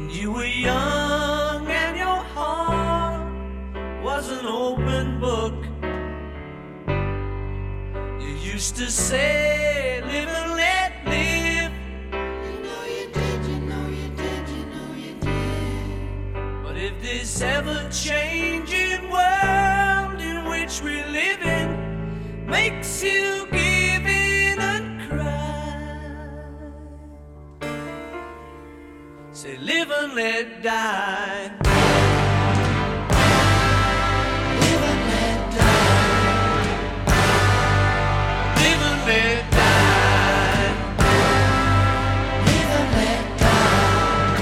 You were young and your heart was an open book. You used to say, live and let live. You know you did, you know you did, you know you did. But if this ever-changing world in which we live in makes you give in and cry, say live and let die. Live and let die. Live and let die. Live and let die.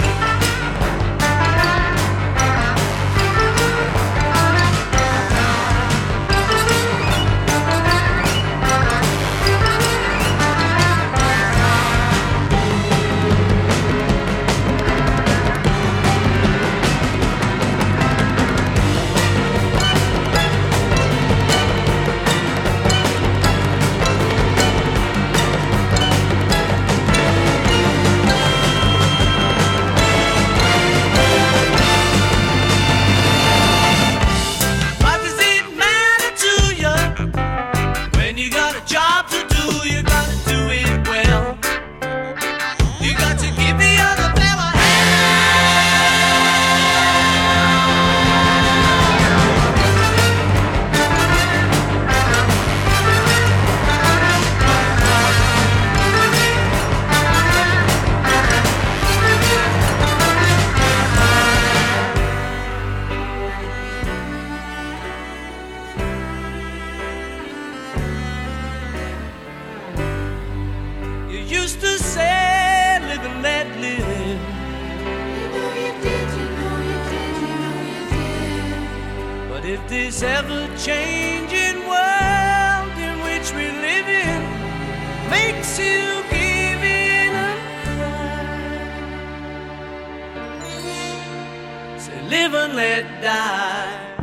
What does it matter to you when you got a job to do? You gotta do it well. You got to give the other fella You used to say, live and let live. You know you did, you know you did, you know you did. But if this ever-changing world in which we live in makes you give in and cry, say live and let die.